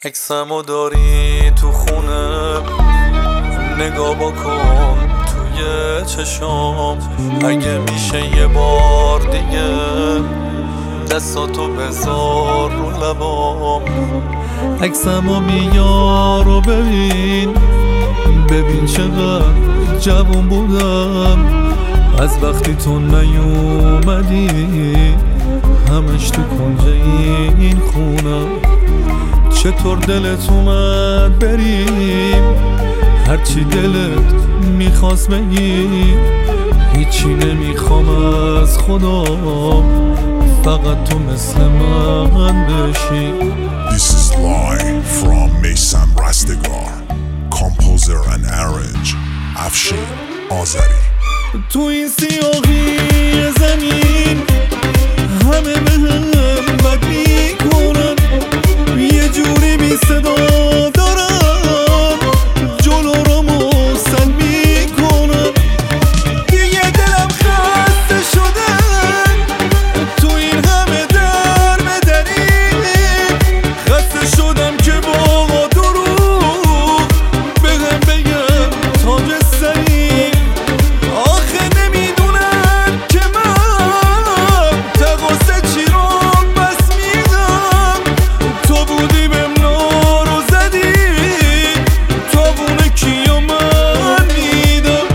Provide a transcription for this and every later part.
عکسمو داری تو خونه، نگاه بکن توی چشام. اگه میشه یه بار دیگه دستاتو بذار رو لبام. عکسمو بیار و ببین چقدر جوون بودم از وقتی تو نیومدی. همش تو کنج این خونم. چطور دلت اومد بریم، هرچی دلت میخواست بگی. هیچی نمیخوام از خدا، فقط تو مثل من بشی. This is live from Meysam Rastegar, composer and arrange Afshin Azari. تو این سیاهی زمین همه بهم بد میکنن، یه جوری بی صدا دارن جلو رو مسل میکنن. دیگه دلم خسته شده تو این همه در بدرین. خسته شدم که با دروغ بهم بگم تاج سری. آخه نمیدونن که من تقاصه چی رو بس میدم. تو بودی بهم نارو زدی، تابونه کیا من میدم.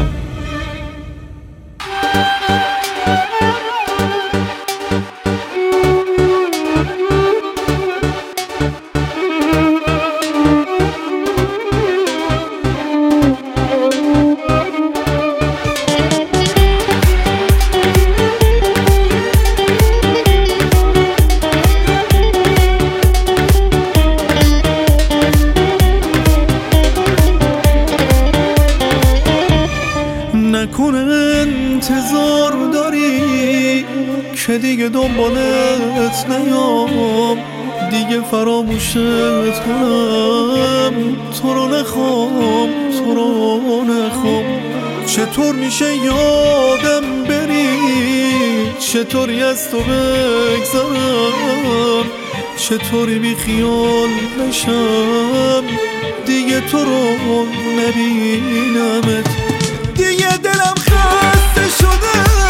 نکنه انتظار داری که دیگه دنبالت نیام، دیگه فراموشت کنم. تو رو نخوام، تو رو نخوام. چطور میشه یادم بری، چطوری از تو بگذرم، چطوری بی خیال بشم دیگه تو رو نبینمت. دیگه دلم خسته شده